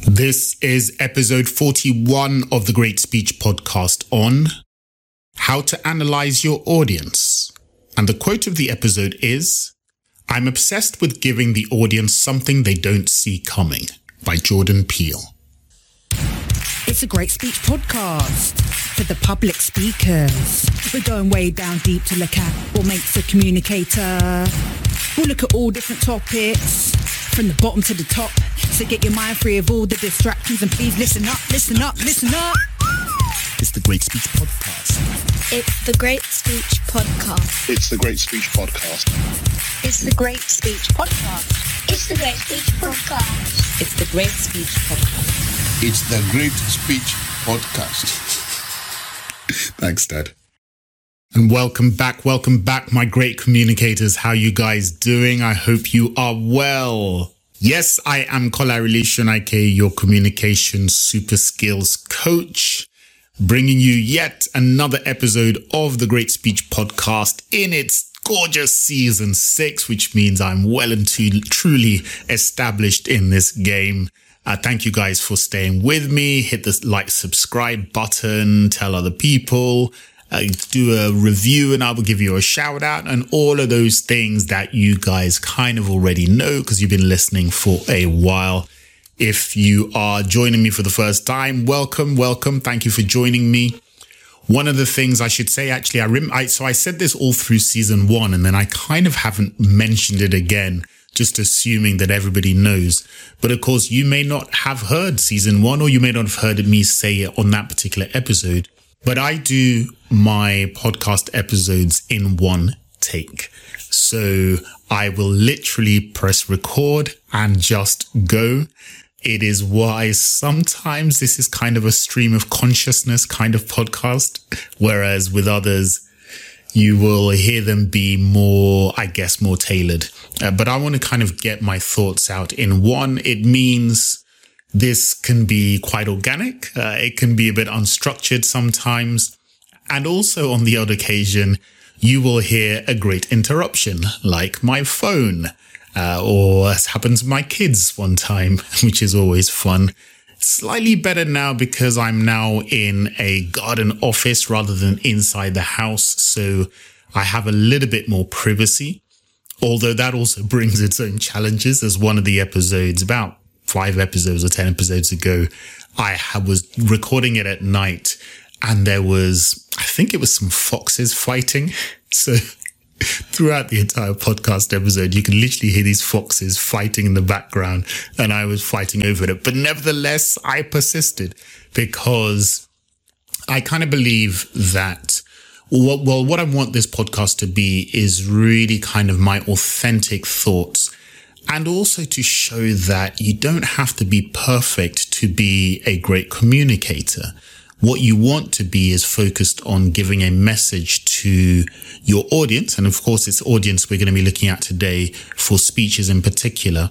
This is episode 41 of the Great Speech Podcast on how to analyze your audience. And the quote of the episode is, "I'm obsessed with giving the audience something they don't see coming," by Jordan Peele. It's a Great Speech Podcast for the public speakers. We're going way down deep to look at what makes a communicator. We'll look at all different topics from the bottom to the top. So get your mind free of all the distractions and please listen up, listen up, listen up. It's the Great Speech Podcast. It's the Great Speech Podcast. It's the Great Speech Podcast. It's the Great Speech Podcast. It's the Great Speech Podcast. It's the Great Speech Podcast. It's the Great Speech Podcast. Thanks, Dad. And welcome back, my great communicators. How you guys doing? I hope you are well. Yes, I am Kolari Shonake, your communication super skills coach, bringing you yet another episode of the Great Speech Podcast in its gorgeous season 6, which means I'm well and truly established in this game. Thank you guys for staying with me. Hit the like, subscribe button, tell other people, do a review and I will give you a shout out and all of those things that you guys kind of already know because you've been listening for a while. If you are joining me for the first time, welcome. Thank you for joining me. One of the things I should say, actually, I said this all through season 1 and then I kind of haven't mentioned it again, just assuming that everybody knows. But of course, you may not have heard season 1 or you may not have heard me say it on that particular episode. But I do my podcast episodes in one take. So I will literally press record and just go. It is why sometimes this is kind of a stream of consciousness kind of podcast, whereas with others, you will hear them be more tailored. But I want to kind of get my thoughts out in one. It means this can be quite organic. It can be a bit unstructured sometimes. And also on the odd occasion, you will hear a great interruption, like my phone, or as happens to my kids one time, which is always fun. Slightly better now because I'm now in a garden office rather than inside the house. So I have a little bit more privacy, although that also brings its own challenges. As one of the episodes, about 5 episodes or 10 episodes ago, I was recording it at night and there was, I think it was some foxes fighting. So throughout the entire podcast episode, you can literally hear these foxes fighting in the background and I was fighting over it. But nevertheless, I persisted because I kind of believe that, what I want this podcast to be is really kind of my authentic thoughts. And also to show that you don't have to be perfect to be a great communicator. What you want to be is focused on giving a message to your audience. And of course, it's audience we're going to be looking at today for speeches in particular.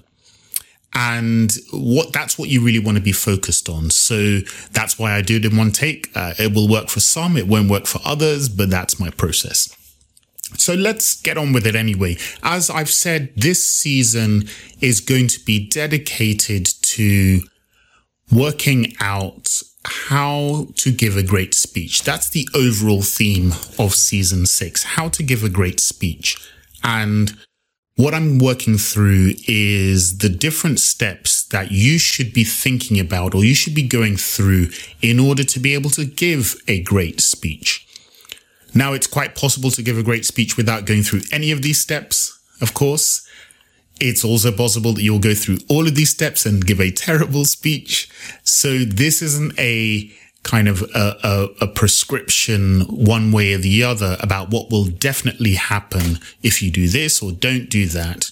And that's what you really want to be focused on. So that's why I do it in one take. It will work for some, it won't work for others, but that's my process. So let's get on with it anyway. As I've said, this season is going to be dedicated to working out how to give a great speech. That's the overall theme of season 6, how to give a great speech. And what I'm working through is the different steps that you should be thinking about or you should be going through in order to be able to give a great speech. Now, it's quite possible to give a great speech without going through any of these steps, of course. It's also possible that you'll go through all of these steps and give a terrible speech. So this isn't a kind of a prescription one way or the other about what will definitely happen if you do this or don't do that.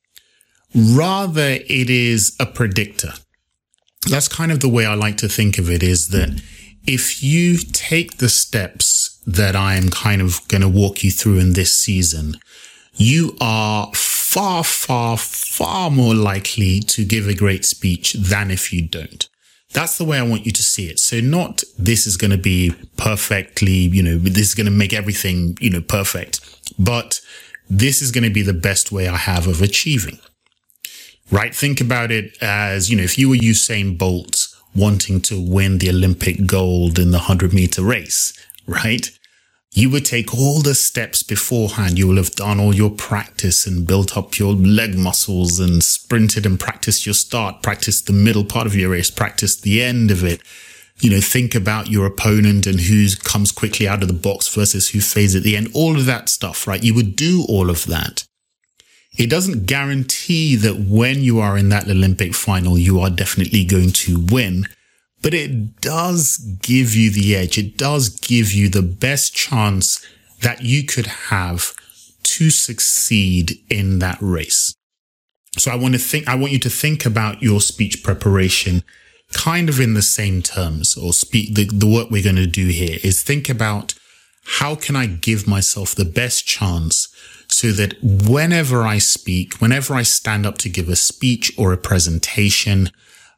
Rather, it is a predictor. That's kind of the way I like to think of it, is that if you take the steps that I am kind of going to walk you through in this season, you are far, far, far more likely to give a great speech than if you don't. That's the way I want you to see it. So not this is going to be perfectly, this is going to make everything, perfect, but this is going to be the best way I have of achieving. right? Think about it as, if you were Usain Bolt wanting to win the Olympic gold in the 100-meter race, right? You would take all the steps beforehand. You will have done all your practice and built up your leg muscles and sprinted and practiced your start, practiced the middle part of your race, practiced the end of it. Think about your opponent and who comes quickly out of the box versus who fades at the end. All of that stuff, right? You would do all of that. It doesn't guarantee that when you are in that Olympic final, you are definitely going to win. But it does give you the edge. It does give you the best chance that you could have to succeed in that race. So I want you to think about your speech preparation kind of in the same terms, or the work we're going to do here is think about how can I give myself the best chance so that whenever I speak, whenever I stand up to give a speech or a presentation,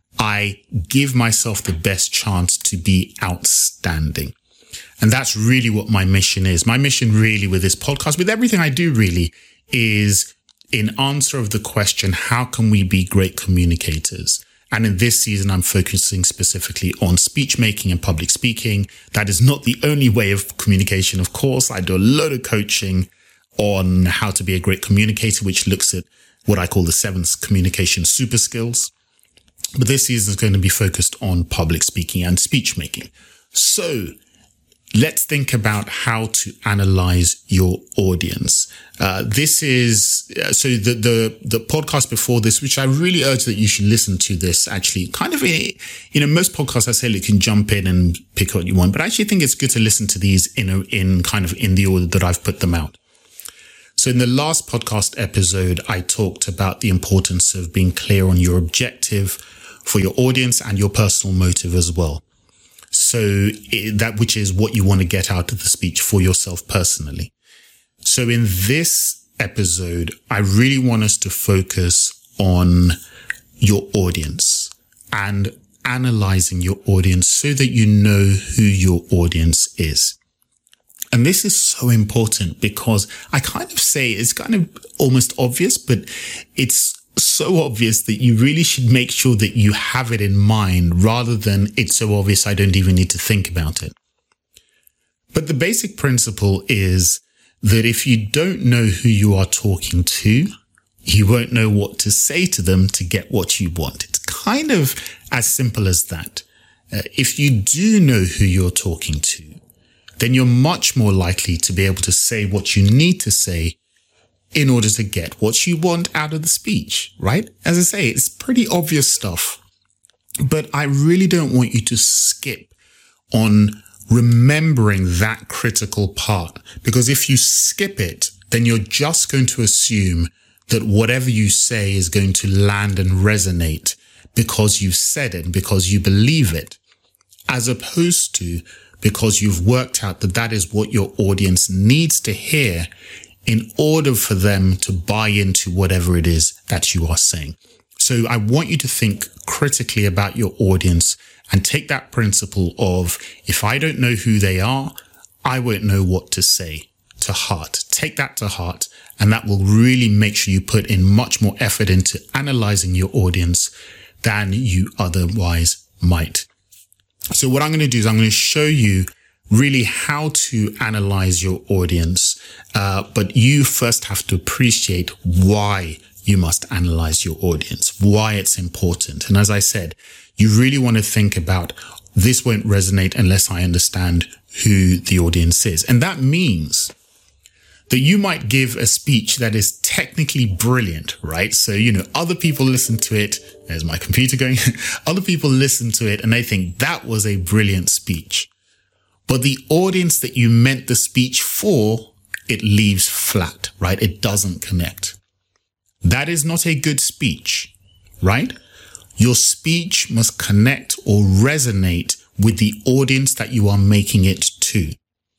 I give myself the best chance to be outstanding. And that's really what my mission is. My mission really with this podcast, with everything I do really, is in answer of the question, how can we be great communicators? And in this season, I'm focusing specifically on speech making and public speaking. That is not the only way of communication, of course. I do a lot of coaching on how to be a great communicator, which looks at what I call the 7 communication super skills. But this season is going to be focused on public speaking and speech making. So let's think about how to analyze your audience. This is, so the podcast before this, which I really urge that you should listen to this actually kind of, most podcasts I say you can jump in and pick what you want, but I actually think it's good to listen to these in kind of in the order that I've put them out. So in the last podcast episode, I talked about the importance of being clear on your objective for your audience and your personal motive as well. So that, which is what you want to get out of the speech for yourself personally. So in this episode, I really want us to focus on your audience and analyzing your audience so that you know who your audience is. And this is so important because I kind of say it's kind of almost obvious, but it's so obvious that you really should make sure that you have it in mind rather than it's so obvious I don't even need to think about it. But the basic principle is that if you don't know who you are talking to, you won't know what to say to them to get what you want. It's kind of as simple as that. If you do know who you're talking to, then you're much more likely to be able to say what you need to say in order to get what you want out of the speech, right? As I say, it's pretty obvious stuff, but I really don't want you to skip on remembering that critical part, because if you skip it, then you're just going to assume that whatever you say is going to land and resonate because you've said it, because you believe it, as opposed to because you've worked out that that is what your audience needs to hear in order for them to buy into whatever it is that you are saying. So I want you to think critically about your audience and take that principle of, if I don't know who they are, I won't know what to say, to heart. Take that to heart, and that will really make sure you put in much more effort into analyzing your audience than you otherwise might. So what I'm going to do is I'm going to show you really how to analyze your audience. But you first have to appreciate why you must analyze your audience, why it's important. And as I said, you really want to think about, this won't resonate unless I understand who the audience is. And that means that you might give a speech that is technically brilliant, right? So, other people listen to it. There's my computer going. Other people listen to it and they think that was a brilliant speech. But the audience that you meant the speech for, it leaves flat, right? It doesn't connect. That is not a good speech, right? Your speech must connect or resonate with the audience that you are making it to.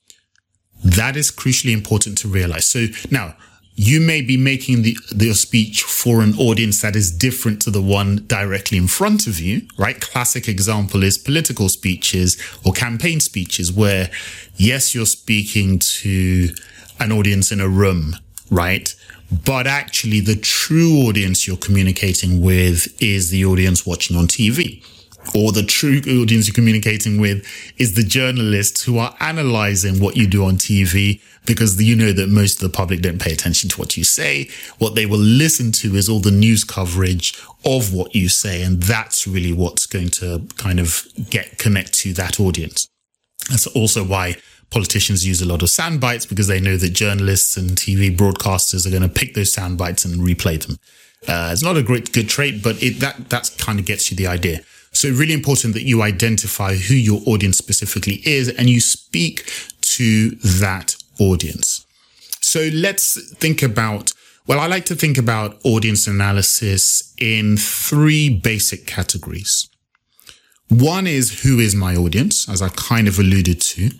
That is crucially important to realize. So now, you may be making your speech for an audience that is different to the one directly in front of you, right? Classic example is political speeches or campaign speeches where, yes, you're speaking to an audience in a room, right? but actually the true audience you're communicating with is the audience watching on TV. Or the true audience you're communicating with is the journalists who are analyzing what you do on TV, because you know that most of the public don't pay attention to what you say. What they will listen to is all the news coverage of what you say. And that's really what's going to kind of connect to that audience. That's also why politicians use a lot of sound bites, because they know that journalists and TV broadcasters are going to pick those sound bites and replay them. It's not a good trait, but that kind of gets you the idea. So really important that you identify who your audience specifically is and you speak to that audience. So let's think about, I like to think about audience analysis in 3 basic categories. One is, who is my audience, as I kind of alluded to.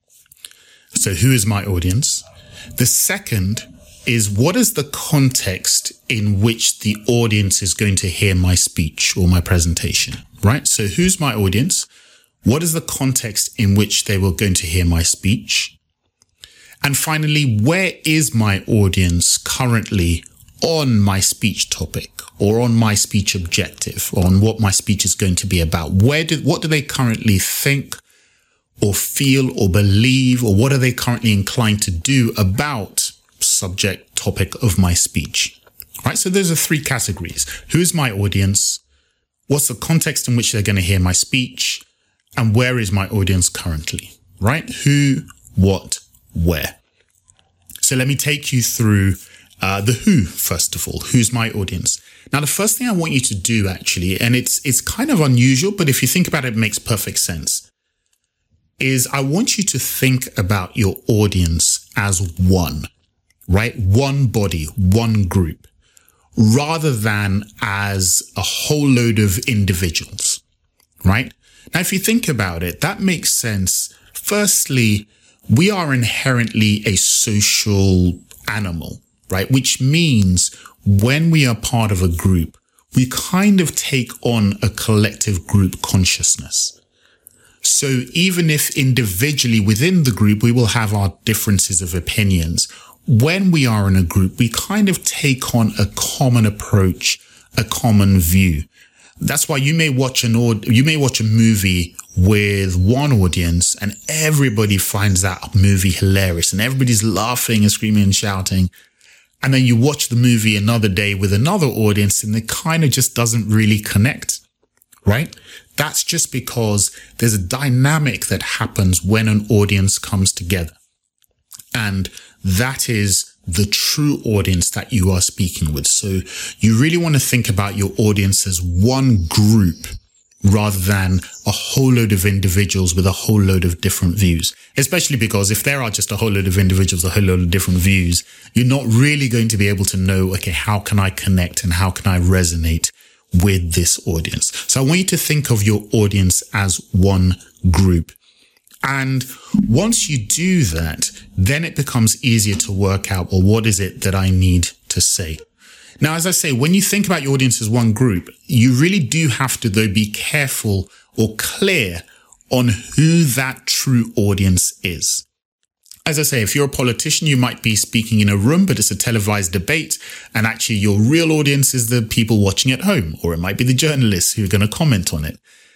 So who is my audience? The second is, what is the context in which the audience is going to hear my speech or my presentation, right? So who's my audience? What is the context in which they were going to hear my speech? And finally, where is my audience currently on my speech topic or on my speech objective, or on what my speech is going to be about? What do they currently think or feel or believe, or what are they currently inclined to do about subject topic of my speech? Right? So those are 3 categories. Who's my audience? What's the context in which they're going to hear my speech? And where is my audience currently? Right? Who, what, where? So let me take you through the who, first of all. Who's my audience? Now, the first thing I want you to do, actually, and it's kind of unusual, but if you think about it, it makes perfect sense, is I want you to think about your audience as one, right? One body, one group, rather than as a whole load of individuals, right? Now, if you think about it, that makes sense. Firstly, we are inherently a social animal, right? Which means when we are part of a group, we kind of take on a collective group consciousness. So even if individually within the group, we will have our differences of opinions, when we are in a group, we kind of take on a common approach, a common view. That's why you may watch a movie with one audience and everybody finds that movie hilarious and everybody's laughing and screaming and shouting. And then you watch the movie another day with another audience and it kind of just doesn't really connect, right? That's just because there's a dynamic that happens when an audience comes together. And that is the true audience that you are speaking with. So you really want to think about your audience as one group rather than a whole load of individuals with a whole load of different views. Especially because if there are just a whole load of individuals, a whole load of different views, you're not really going to be able to know, okay, how can I connect and how can I resonate with this audience? So I want you to think of your audience as one group. And once you do that, then it becomes easier to work out, well, what is it that I need to say? Now, as I say, when you think about your audience as one group, you really do have to, though, be careful or clear on who that true audience is. As I say, if you're a politician, you might be speaking in a room, but it's a televised debate. And actually, your real audience is the people watching at home, or it might be the journalists who are going to comment on it.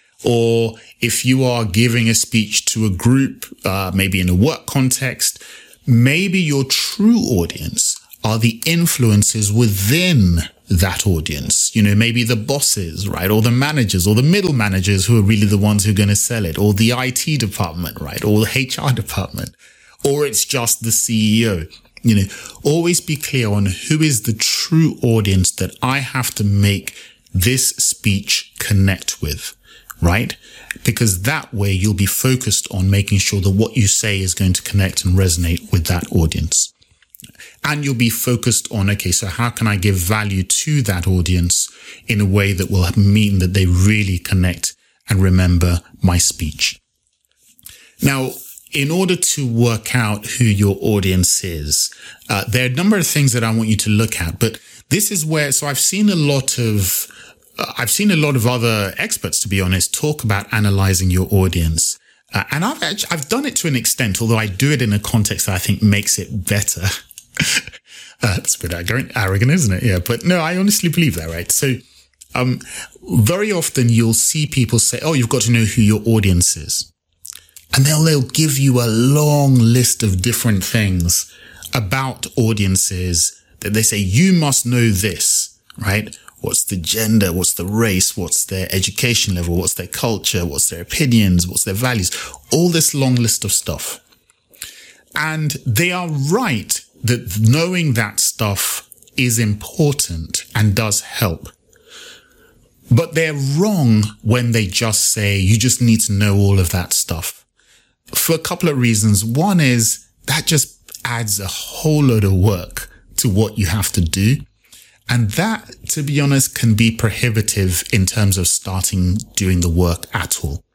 Or if you are giving a speech to a group, maybe in a work context, maybe your true audience are the influencers within that audience. You know, maybe the bosses, right? Or the managers or the middle managers who are really the ones who are going to sell it, or the IT department, right? Or the HR department, or it's just the CEO. You know, always be clear on who is the true audience that I have to make this speech connect with. Right? Because that way you'll be focused on making sure that what you say is going to connect and resonate with that audience. And you'll be focused on, okay, so how can I give value to that audience in a way that will mean that they really connect and remember my speech? Now, in order to work out who your audience is, there are a number of things that I want you to look at, but this is where, so I've seen a lot of other experts, to be honest, talk about analyzing your audience. And I've done it to an extent, although I do it in a context that I think makes it better. It's a bit arrogant, isn't it? Yeah, but no, I honestly believe that, right? So very often you'll see people say, oh, you've got to know who your audience is. And they'll give you a long list of different things about audiences that they say, you must know this, right? What's the gender? What's the race? What's their education level? What's their culture? What's their opinions? What's their values? All this long list of stuff. And they are right that knowing that stuff is important and does help. But they're wrong when they just say, you just need to know all of that stuff. For a couple of reasons. One is that just adds a whole load of work to what you have to do. And that, to be honest, can be prohibitive in terms of starting doing the work at all.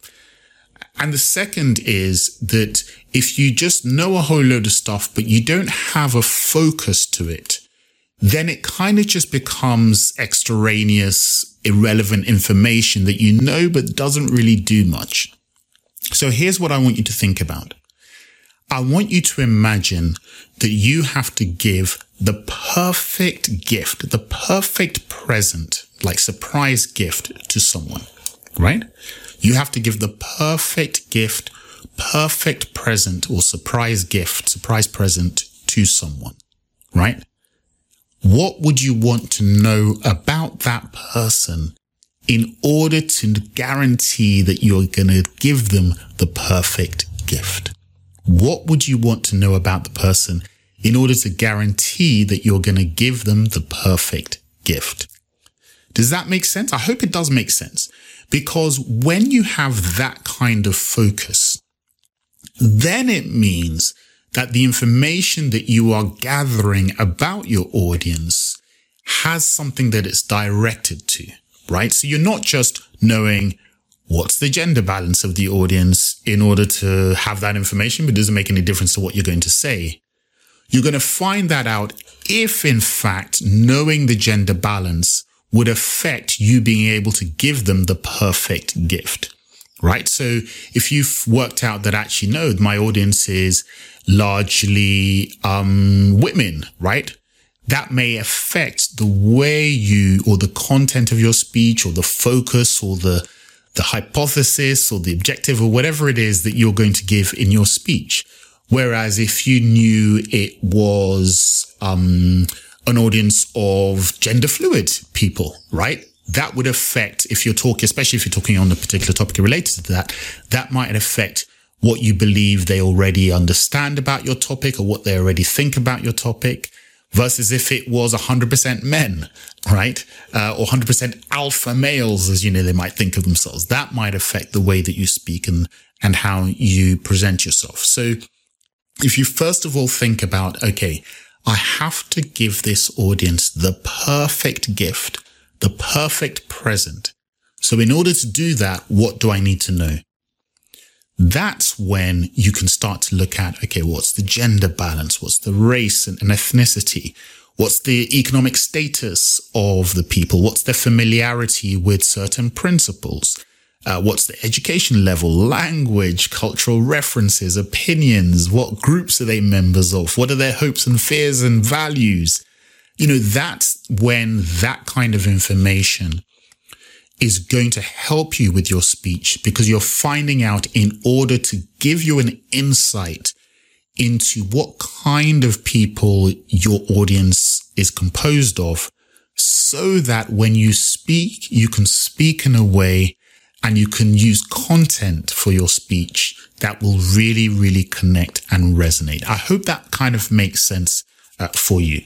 And the second is that if you just know a whole load of stuff, but you don't have a focus to it, then it kind of just becomes extraneous, irrelevant information that you know, but doesn't really do much. So here's what I want you to think about. I want you to imagine that you have to give the perfect gift, the perfect present, like surprise gift to someone, right? You have to give the perfect gift, perfect present or surprise gift, surprise present to someone, right? What would you want to know about that person in order to guarantee that you're going to give them the perfect gift? What would you want to know about the person in order to guarantee that you're going to give them the perfect gift? Does that make sense? I hope it does make sense, because when you have that kind of focus, then it means that the information that you are gathering about your audience has something that it's directed to. Right? So you're not just knowing what's the gender balance of the audience in order to have that information, but it doesn't make any difference to what you're going to say. You're going to find that out if, in fact, knowing the gender balance would affect you being able to give them the perfect gift. Right? So if you've worked out that actually, no, my audience is largely women, right? That may affect the way you, or the content of your speech, or the focus, or the hypothesis, or the objective, or whatever it is that you're going to give in your speech. Whereas if you knew it was an audience of gender fluid people, right? That would affect, if you're talking, especially if you're talking on a particular topic related to that, that might affect what you believe they already understand about your topic, or what they already think about your topic. Versus if it was 100% men, right? Or 100% alpha males, as you know, they might think of themselves. That might affect the way that you speak and how you present yourself. So if you first of all think about, okay, I have to give this audience the perfect gift, the perfect present. So in order to do that, what do I need to know? That's when you can start to look at, okay, what's the gender balance? What's the race and ethnicity? What's the economic status of the people? What's their familiarity with certain principles? What's the education level, language, cultural references, opinions? What groups are they members of? What are their hopes and fears and values? You know, that's when that kind of information is going to help you with your speech, because you're finding out, in order to give you an insight into what kind of people your audience is composed of, so that when you speak, you can speak in a way and you can use content for your speech that will really, really connect and resonate. I hope that kind of makes sense for you.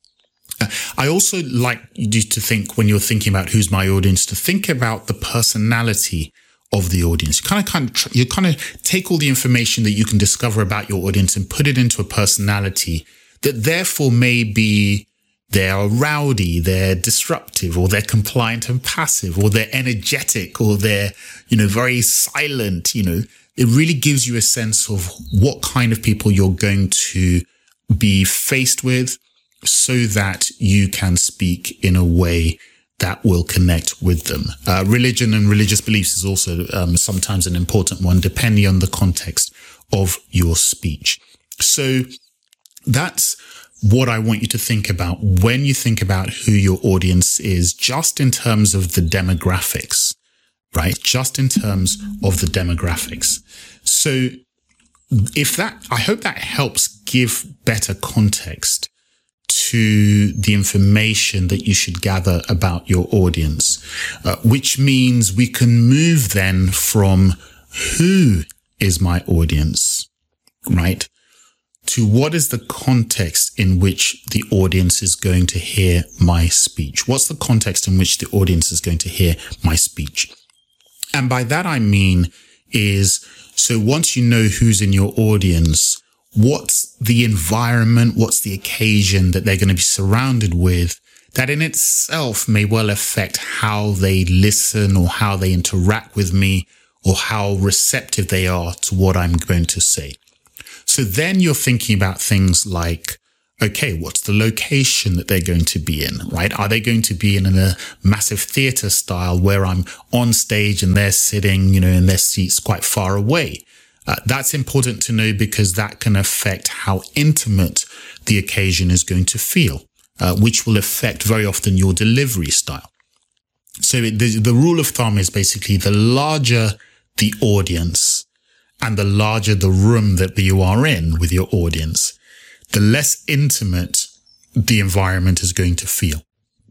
I also like you to think, when you're thinking about who's my audience, to think about the personality of the audience. You kind of take all the information that you can discover about your audience and put it into a personality that therefore may be they're rowdy, they're disruptive, or they're compliant and passive, or they're energetic, or they're, very silent. It really gives you a sense of what kind of people you're going to be faced with, so that you can speak in a way that will connect with them. Religion and religious beliefs is also sometimes an important one, depending on the context of your speech. So that's what I want you to think about when you think about who your audience is, just in terms of the demographics, right? Just in terms of the demographics. So I hope that helps give better context to the information that you should gather about your audience, which means we can move then from who is my audience, right, to what is the context in which the audience is going to hear my speech. What's the context in which the audience is going to hear my speech? And by that I mean is, so once you know who's in your audience, what's the environment, what's the occasion that they're going to be surrounded with, that in itself may well affect how they listen or how they interact with me or how receptive they are to what I'm going to say. So then you're thinking about things like, okay, what's the location that they're going to be in, right? Are they going to be in a massive theater style where I'm on stage and they're sitting, in their seats quite far away? That's important to know because that can affect how intimate the occasion is going to feel, which will affect very often your delivery style. So the rule of thumb is basically the larger the audience and the larger the room that you are in with your audience, the less intimate the environment is going to feel.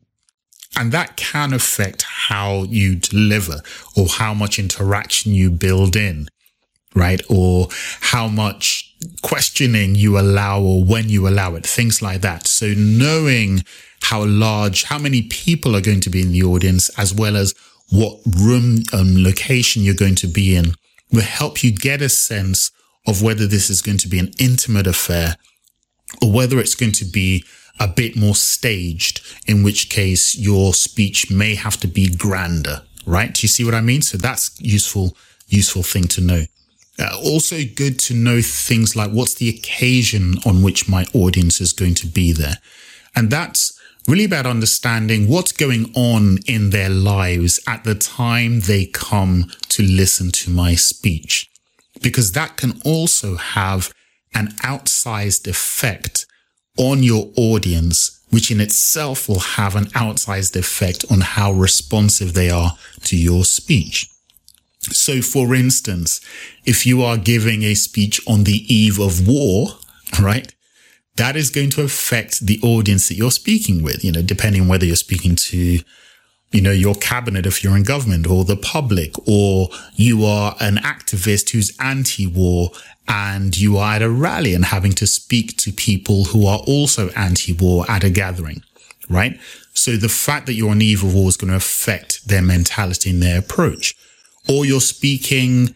And that can affect how you deliver or how much interaction you build in, right? Or how much questioning you allow or when you allow it, things like that. So knowing how many people are going to be in the audience, as well as what room and location you're going to be in, will help you get a sense of whether this is going to be an intimate affair or whether it's going to be a bit more staged, in which case your speech may have to be grander, right? Do you see what I mean? So that's useful thing to know. Also good to know things like what's the occasion on which my audience is going to be there. And that's really about understanding what's going on in their lives at the time they come to listen to my speech, because that can also have an outsized effect on your audience, which in itself will have an outsized effect on how responsive they are to your speech. So, for instance, if you are giving a speech on the eve of war, right, that is going to affect the audience that you're speaking with, depending on whether you're speaking to, your cabinet if you're in government, or the public, or you are an activist who's anti-war and you are at a rally and having to speak to people who are also anti-war at a gathering, right? So the fact that you're on the eve of war is going to affect their mentality and their approach. Or you're speaking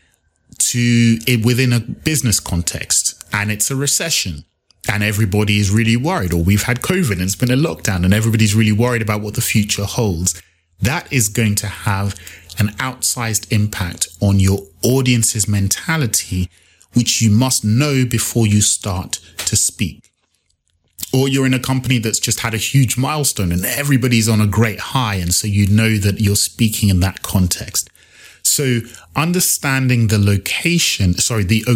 to it within a business context and it's a recession and everybody is really worried, or we've had COVID and it's been a lockdown and everybody's really worried about what the future holds. That is going to have an outsized impact on your audience's mentality, which you must know before you start to speak. Or you're in a company that's just had a huge milestone and everybody's on a great high. And so you know that you're speaking in that context. So understanding the occasion. So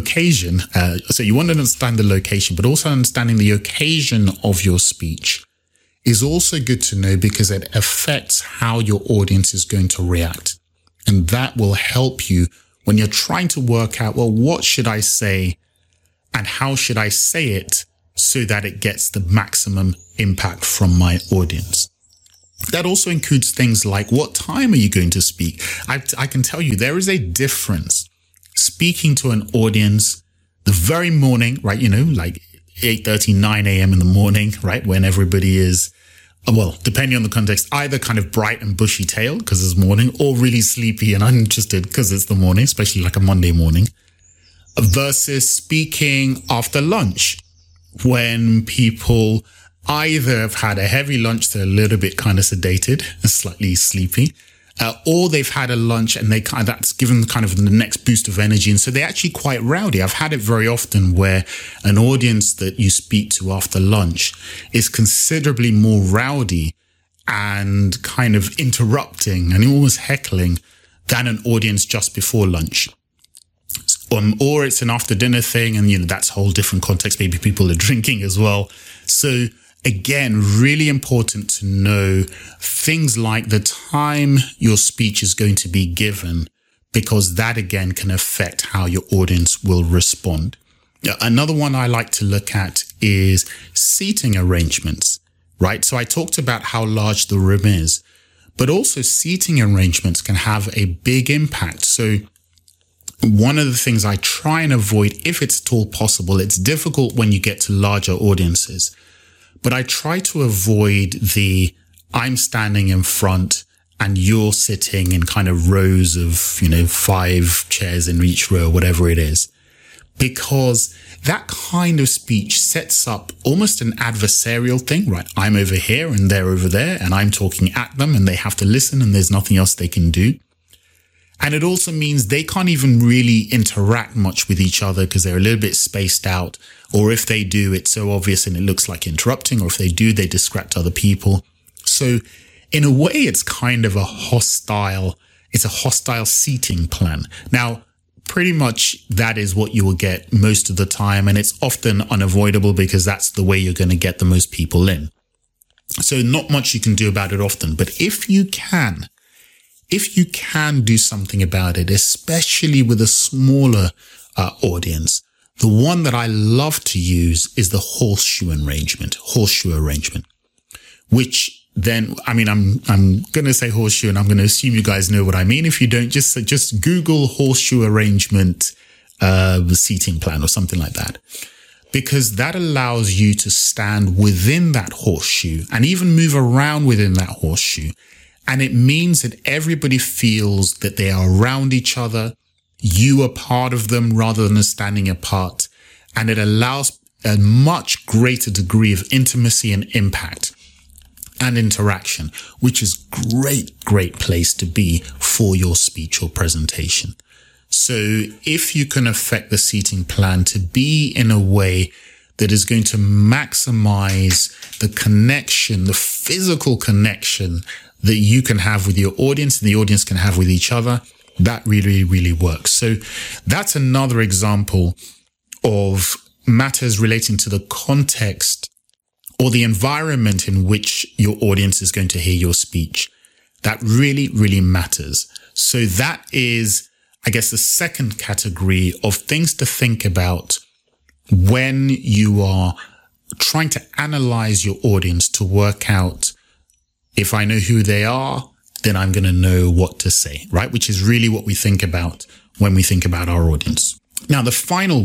you want to understand the location, but also understanding the occasion of your speech is also good to know because it affects how your audience is going to react. And that will help you when you're trying to work out, well, what should I say and how should I say it so that it gets the maximum impact from my audience. That also includes things like, what time are you going to speak? I can tell you there is a difference speaking to an audience the very morning, right? Like 8:30, 9 a.m. in the morning, right? When everybody is, well, depending on the context, either kind of bright and bushy-tailed because it's morning, or really sleepy and uninterested because it's the morning, especially like a Monday morning, versus speaking after lunch when people either have had a heavy lunch, they're a little bit kind of sedated and slightly sleepy, or they've had a lunch and that's given kind of the next boost of energy. And so they're actually quite rowdy. I've had it very often where an audience that you speak to after lunch is considerably more rowdy and kind of interrupting and almost heckling than an audience just before lunch. or it's an after dinner thing, and that's a whole different context. Maybe people are drinking as well. So again, really important to know things like the time your speech is going to be given, because that again can affect how your audience will respond. Another one I like to look at is seating arrangements, right? So I talked about how large the room is, but also seating arrangements can have a big impact. So one of the things I try and avoid, if it's at all possible, it's difficult when you get to larger audiences, but I try to avoid I'm standing in front and you're sitting in kind of rows of, 5 chairs in each row, whatever it is, because that kind of speech sets up almost an adversarial thing, right? I'm over here and they're over there and I'm talking at them and they have to listen and there's nothing else they can do. And it also means they can't even really interact much with each other because they're a little bit spaced out. Or if they do, it's so obvious and it looks like interrupting. Or if they do, they distract other people. So in a way, it's kind of a hostile seating plan. Now, pretty much that is what you will get most of the time. And it's often unavoidable because that's the way you're going to get the most people in. So not much you can do about it often. But if you can do something about it, especially with a smaller audience, the one that I love to use is the horseshoe arrangement, which then, I'm going to say horseshoe and I'm going to assume you guys know what I mean. If you don't, just Google horseshoe arrangement, seating plan or something like that, because that allows you to stand within that horseshoe and even move around within that horseshoe. And it means that everybody feels that they are around each other. You are part of them rather than standing apart. And it allows a much greater degree of intimacy and impact and interaction, which is great place to be for your speech or presentation. So if you can affect the seating plan to be in a way that is going to maximize the connection, the physical connection that you can have with your audience and the audience can have with each other, that really, really works. So that's another example of matters relating to the context or the environment in which your audience is going to hear your speech. That really, really matters. So that is, I guess, the second category of things to think about when you are trying to analyze your audience to work out, if I know who they are, then I'm going to know what to say, right? Which is really what we think about when we think about our audience. Now, the final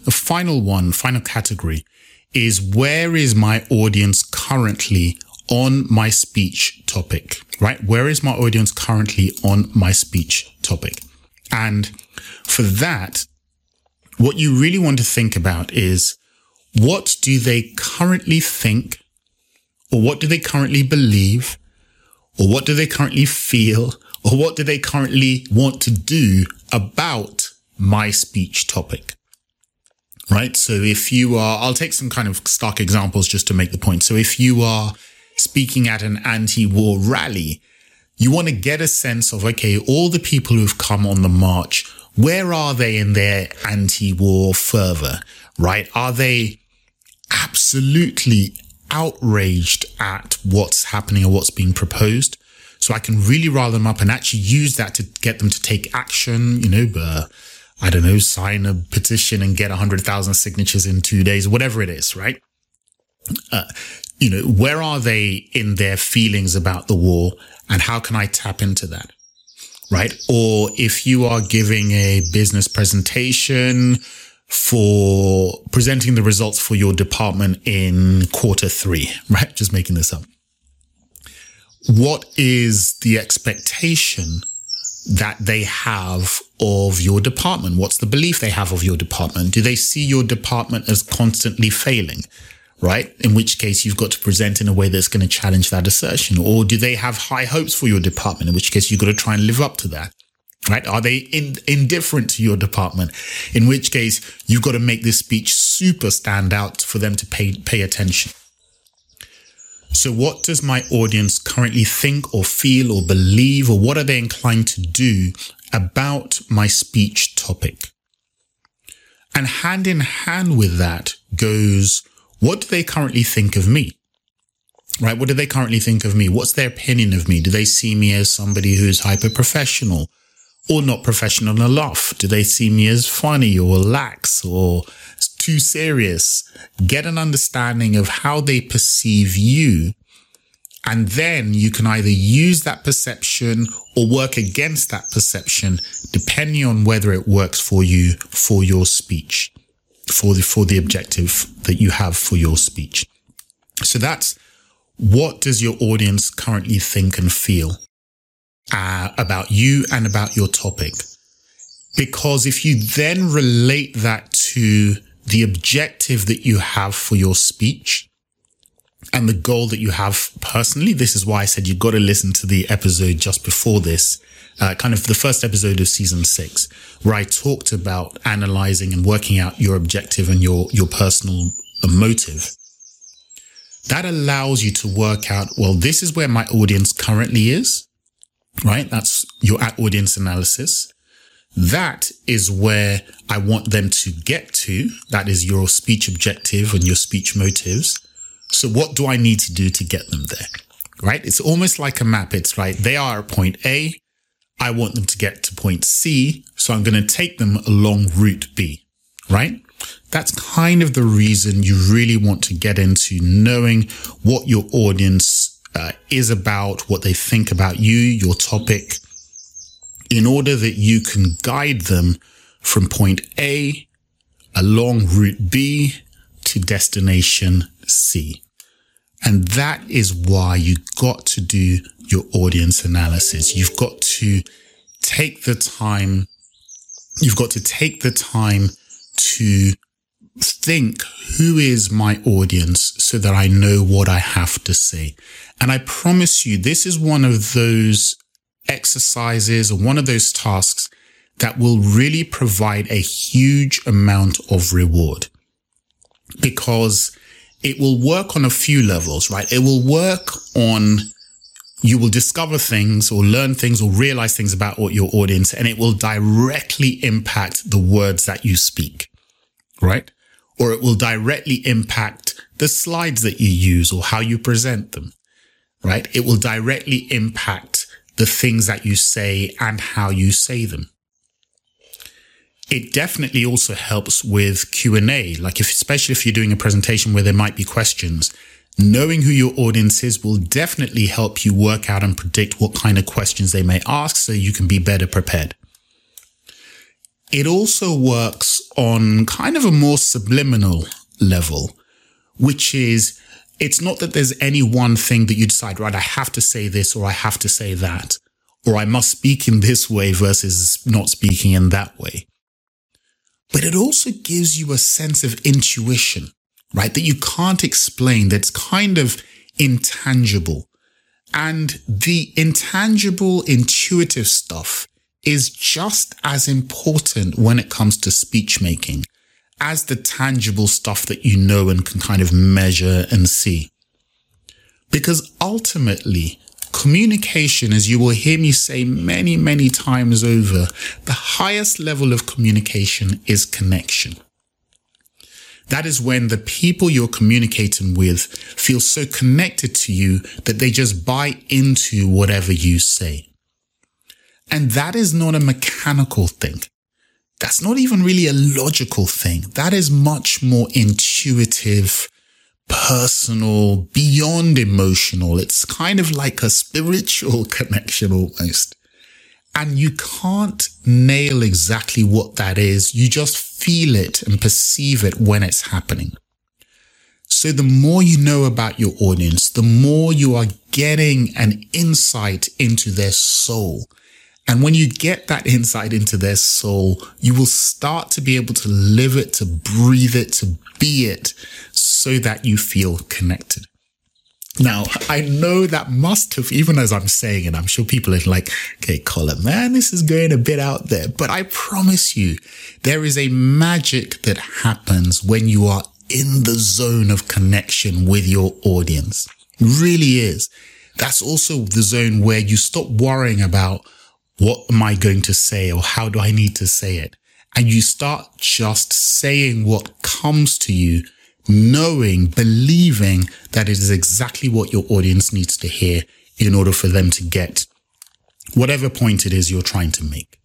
category is, where is my audience currently on my speech topic, right? Where is my audience currently on my speech topic? And for that, what you really want to think about is, what do they currently think, or what do they currently believe, or what do they currently feel, or what do they currently want to do about my speech topic, right? So if you are, I'll take some kind of stark examples just to make the point. So if you are speaking at an anti-war rally, you want to get a sense of, okay, all the people who've come on the march, where are they in their anti-war fervor, right? Are they absolutely outraged at what's happening or what's being proposed? So I can really rile them up and actually use that to get them to take action, sign a petition and get 100,000 signatures in 2 days, whatever it is, right? Where are they in their feelings about the war, and how can I tap into that, right? Or if you are giving a business presentation for presenting the results for your department in Q3, right? Just making this up. What is the expectation that they have of your department? What's the belief they have of your department? Do they see your department as constantly failing, right? In which case you've got to present in a way that's going to challenge that assertion. Or do they have high hopes for your department? In which case you've got to try and live up to that, right? Are they indifferent to your department? In which case you've got to make this speech super stand out for them to pay attention. So what does my audience currently think or feel or believe, or what are they inclined to do about my speech topic? And hand in hand with that goes, what do they currently think of me? Right? What do they currently think of me? What's their opinion of me? Do they see me as somebody who's hyper-professional or not professional enough? Do they see me as funny or lax or too serious? Get an understanding of how they perceive you. And then you can either use that perception or work against that perception, depending on whether it works for you, for your speech, for the objective that you have for your speech. So that's, what does your audience currently think and feel about you and about your topic? Because if you then relate that to the objective that you have for your speech and the goal that you have personally, this is why I said you've got to listen to the episode just before this, kind of the first episode of season 6, where I talked about analyzing and working out your objective and your personal motive. That allows you to work out, well, this is where my audience currently is, right? That's your audience analysis. That is where I want them to get to. That is your speech objective and your speech motives. So what do I need to do to get them there, right? It's almost like a map. It's right. They are at point A. I want them to get to point C. So I'm going to take them along route B, right? That's kind of the reason you really want to get into knowing what your audience is about, what they think about you, your topic, in order that you can guide them from point A along route B to destination C. And that is why you got to do your audience analysis. You've got to take the time. You've got to take the time to think, who is my audience, so that I know what I have to say. And I promise you, this is one of those exercises or one of those tasks that will really provide a huge amount of reward, because it will work on a few levels, right? It will work on, you will discover things or learn things or realize things about your audience, and it will directly impact the words that you speak, right? Or it will directly impact the slides that you use or how you present them, right? It will directly impact the things that you say and how you say them. It definitely also helps with Q&A, like especially if you're doing a presentation where there might be questions. Knowing who your audience is will definitely help you work out and predict what kind of questions they may ask, so you can be better prepared. It also works on kind of a more subliminal level, which is, it's not that there's any one thing that you decide, right, I have to say this or I have to say that, or I must speak in this way versus not speaking in that way. But it also gives you a sense of intuition, right, that you can't explain, that's kind of intangible. And the intangible, intuitive stuff is just as important when it comes to speech making as the tangible stuff that you know and can kind of measure and see. Because ultimately, communication, as you will hear me say many, many times over, the highest level of communication is connection. That is when the people you're communicating with feel so connected to you that they just buy into whatever you say. And that is not a mechanical thing. That's not even really a logical thing. That is much more intuitive, personal, beyond emotional. It's kind of like a spiritual connection almost. And you can't nail exactly what that is. You just feel it and perceive it when it's happening. So the more you know about your audience, the more you are getting an insight into their soul. And when you get that insight into their soul, you will start to be able to live it, to breathe it, to be it, so that you feel connected. Now, I know that must have, even as I'm saying it, I'm sure people are like, okay, Colin, man, this is going a bit out there. But I promise you, there is a magic that happens when you are in the zone of connection with your audience. It really is. That's also the zone where you stop worrying about, what am I going to say or how do I need to say it? and you start just saying what comes to you, knowing, believing that it is exactly what your audience needs to hear in order for them to get whatever point it is you're trying to make.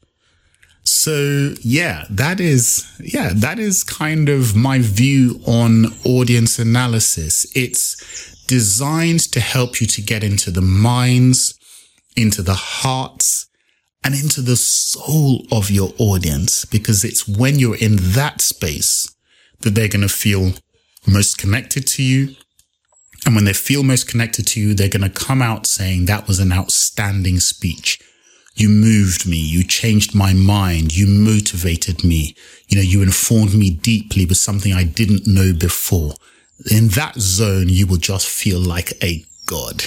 So that is kind of my view on audience analysis. It's designed to help you to get into the minds, into the hearts, and into the soul of your audience, because it's when you're in that space that they're going to feel most connected to you. And when they feel most connected to you, they're going to come out saying, that was an outstanding speech. You moved me. You changed my mind. You motivated me. You informed me deeply with something I didn't know before. In that zone, you will just feel like a god.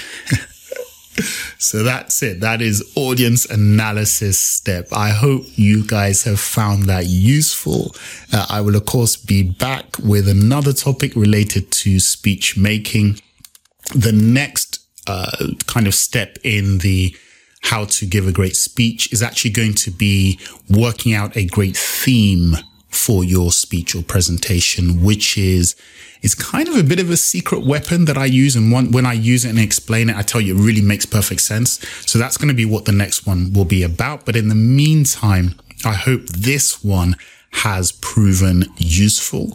So that's it. That is audience analysis step. I hope you guys have found that useful. I will, of course, be back with another topic related to speech making. The next kind of step in the how to give a great speech is actually going to be working out a great theme for your speech or presentation, which is kind of a bit of a secret weapon that I use. And when I use it and explain it, I tell you, it really makes perfect sense. So that's going to be what the next one will be about. But in the meantime, I hope this one has proven useful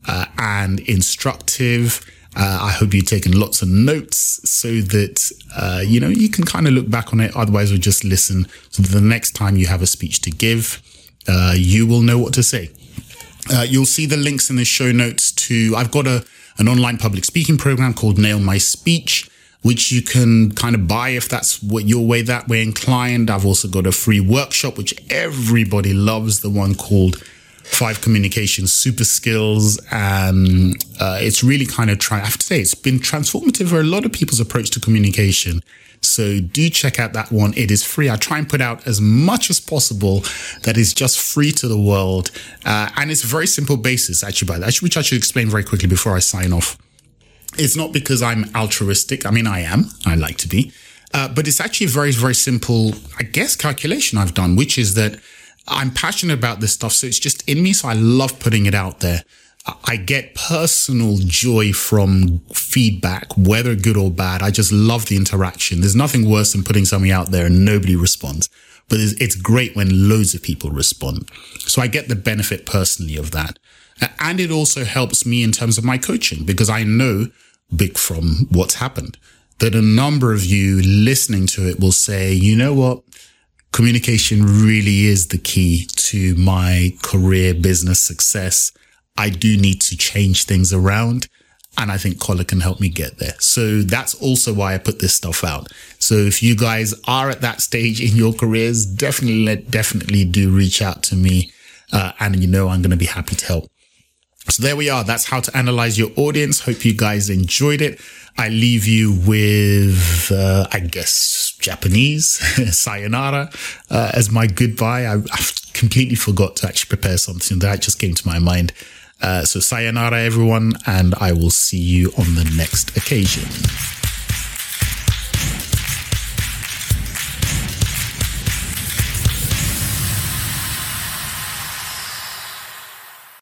and instructive. I hope you've taken lots of notes so that, you can kind of look back on it. Otherwise, we'll just listen. So that the next time you have a speech to give, you will know what to say. You'll see the links in the show notes to, I've got an online public speaking program called Nail My Speech, which you can kind of buy if that's what your way, that way inclined. I've also got a free workshop, which everybody loves, the one called 5 Communication Super Skills. And it's really kind of I have to say, it's been transformative for a lot of people's approach to communication. So do check out that one. It is free. I try and put out as much as possible that is just free to the world. And it's a very simple basis, actually, by that, which I should explain very quickly before I sign off. It's not because I'm altruistic. I mean, I am. I like to be. But it's actually a very, very simple, I guess, calculation I've done, which is that I'm passionate about this stuff. So it's just in me. So I love putting it out there. I get personal joy from feedback, whether good or bad. I just love the interaction. There's nothing worse than putting something out there and nobody responds. But it's great when loads of people respond. So I get the benefit personally of that. And it also helps me in terms of my coaching, because I know, big from what's happened, that a number of you listening to it will say, you know what? Communication really is the key to my career, business success. I do need to change things around, and I think Collar can help me get there. So that's also why I put this stuff out. So if you guys are at that stage in your careers, definitely do reach out to me, and I'm going to be happy to help. So there we are. That's how to analyze your audience. Hope you guys enjoyed it. I leave you with, I guess, Japanese, sayonara, as my goodbye. I completely forgot to actually prepare something that just came to my mind. So sayonara, everyone, and I will see you on the next occasion.